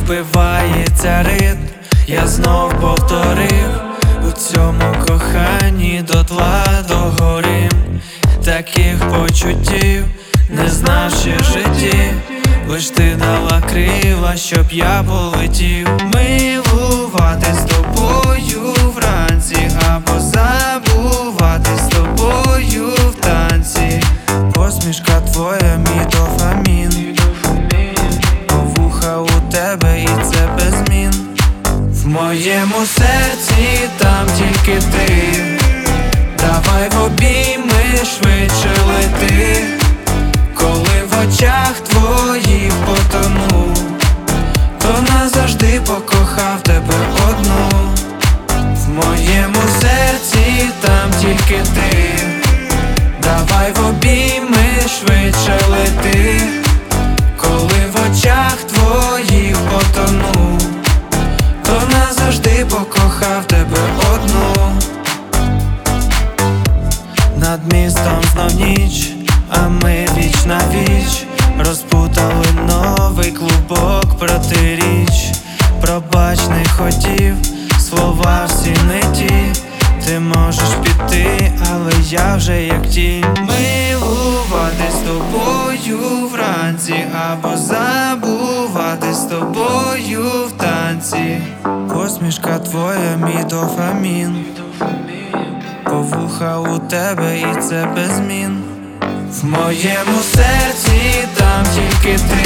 вбивається ритм, я знов повторив у цьому коханні дотла догорім. Таких почуттів не знав ще в житті, лиш ти дала крила, щоб я полетів. Милувати з тобою вранці, або забувати з тобою в танці. Посмішка твоя, мій дофамін, вуха у тебе і це без змін. В моєму серці там тільки ти, давай в обійми швидше лети. Коли в очах твоїх потону, то назавжди покохав тебе одну. В моєму серці там тільки ти, давай в обійми швидше лети. Коли в очах твоїх потону, то назавжди покохав тебе одну. Над містом знов ніч, а ми віч на віч розпутали новий клубок протиріч. Пробач, не хотів, слова всі не ті. Ти можеш піти, але я вже як тінь. Милувати з тобою вранці, або забувати з тобою в танці. Посмішка твоя, мій дофамін, вуха у тебе і це без змін. В моєму серці там тільки ти,